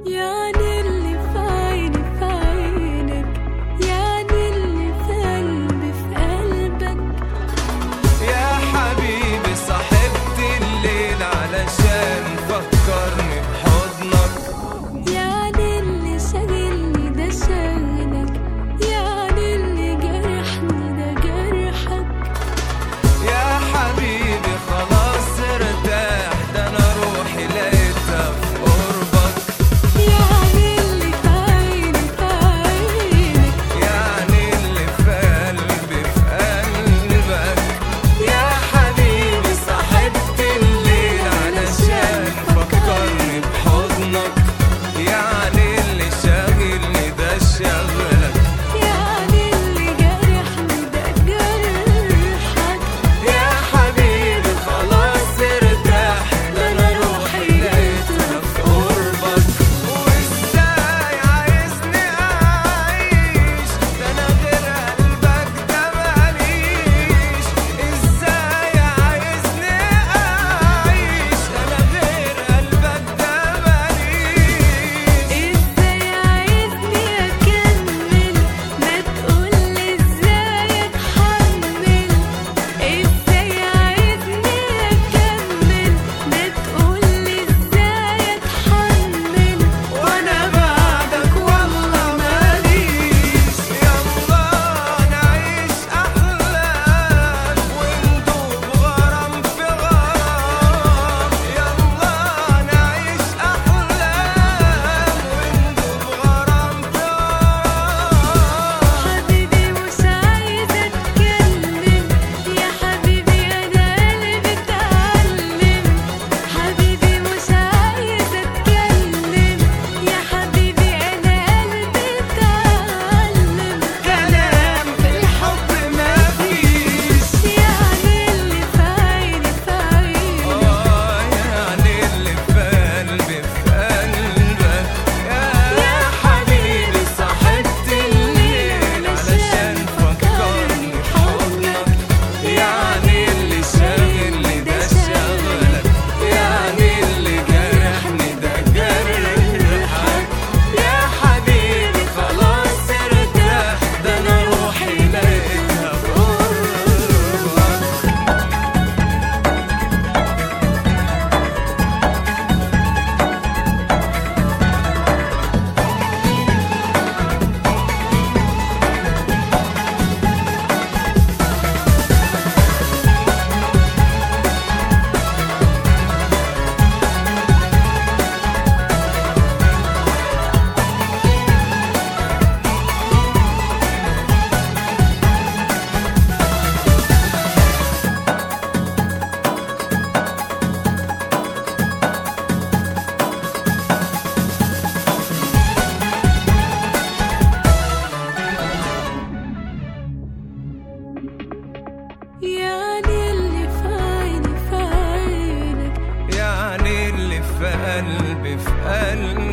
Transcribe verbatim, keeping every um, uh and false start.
يعني اللي في عيني في عينك، يعني اللي في قلبي في قلبك. يا حبيبي صاحبت الليل علشان فكرني بحضنك، يعني اللي شاغلني ده شاغلك، يعني اللي جرحني ده جرحك. يا حبيبي خلاص ارتاح، ده انا روحي لقيتها في قربك. يعني اللي في عيني في عينك، يعني اللي في قلبي في قلبك. يا حبيبي صاحبت الليل علشان فكرني بحضنك، يعني اللي شاغلني ده شغلك، يعني اللي جرحني ده جرحك. يا حبيبي خلاص ارتاح، ده انا روحي لقيتها في قربك. وازاي عايزني اعيش، ده انا غير قلبك ده ماليش. ازاي عايزني اعيش، انا غير قلبك ده ماليش. ازاي عايزني اكمل، ما تقولي ازاي اتحمل. ازاي عايزني اكمل، ما تقولي ازاي اتحمل. وانا بعدك والله ماليش. يلا نعيش احلام وندوب غرام في غرام. يلا نعيش احلام وندوب غرام في غرام. حبيبي مش عايزة اتكلم، يا حبيبي انا قلبي اتعلم. حبيبي مش عايزة اتكلم، يا حبيبي انا قلبي اتعلم. كلام في الحب مفيش. يعني اللي في عيني في عينك، اه يعني اللي في قلبي في قلبك. يا حبيبي صاحبت الليل علشان فكرني بحضنك، يعني اللي شاغلني ده شغلك، يعني اللي جرحني ده جرحك. يا حبيبي خلاص ارتاح، ده انا روحي لقيتها في قربك. يعني اللي في عيني في عينك، يعني اللي في قلبي في قلبي.